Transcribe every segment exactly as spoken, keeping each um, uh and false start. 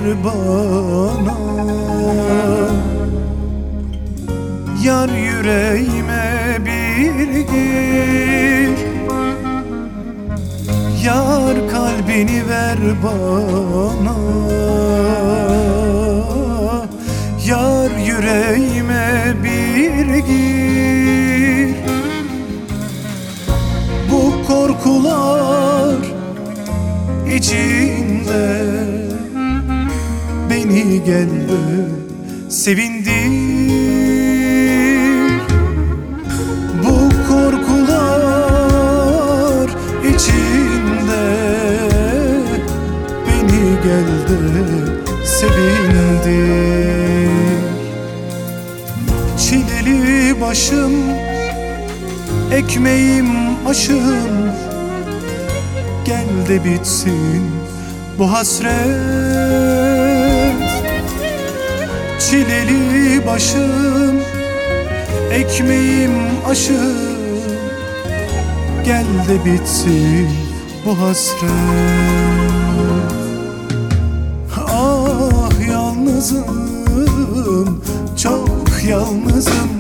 bana. Yar yüreğime bir gir, yar kalbini ver bana. Yar yüreğime bir gir. Bu korkular içinde beni gel de sevindir. Bu korkular içinde beni gel de sevindir. Çileli başım, ekmeğim aşım, gel de bitsin bu hasret. Çileli başım, ekmeğim aşım, gel de bitsin bu hasret. Ah yalnızım, çok yalnızım,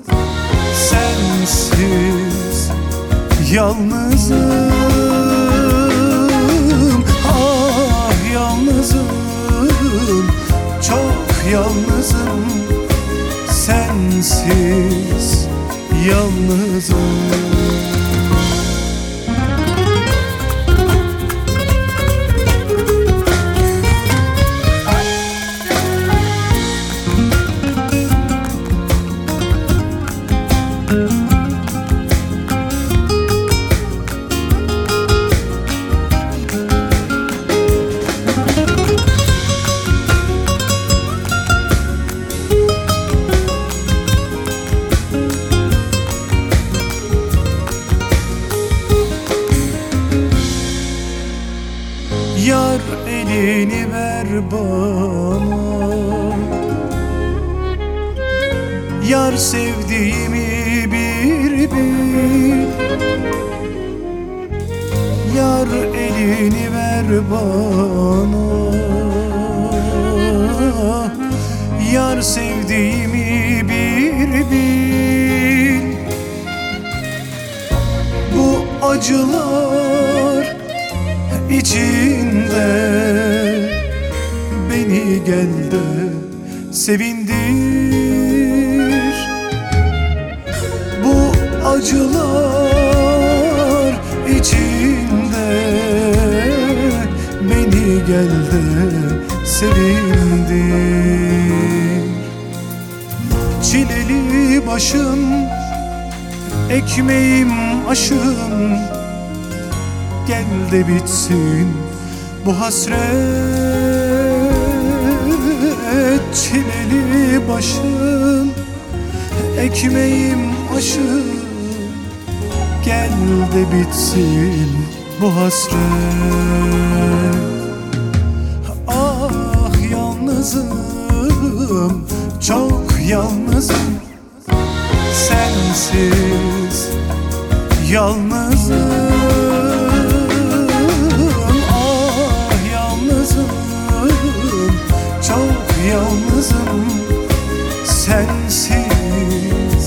sensiz yalnızım. Ah yalnızım, çok yalnızım, sensiz yalnızım. Yar elini ver bana, yar sevdiğimi bir bil. Yar elini ver bana, yar sevdiğimi bir bil. Bu acılar içinde beni gel de sevindir. Bu acılar içinde beni gel de sevindir. Çileli başım, ekmeğim aşım, gel de bitsin bu hasret. Çileli başım, ekmeğim aşım, gel de bitsin bu hasret. Ah yalnızım, çok yalnızım, sensiz yalnızım. Çok yalnızım, sensiz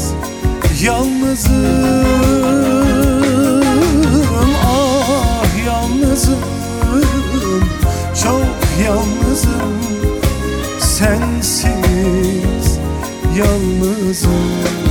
yalnızım. Ah yalnızım, çok yalnızım, sensiz yalnızım.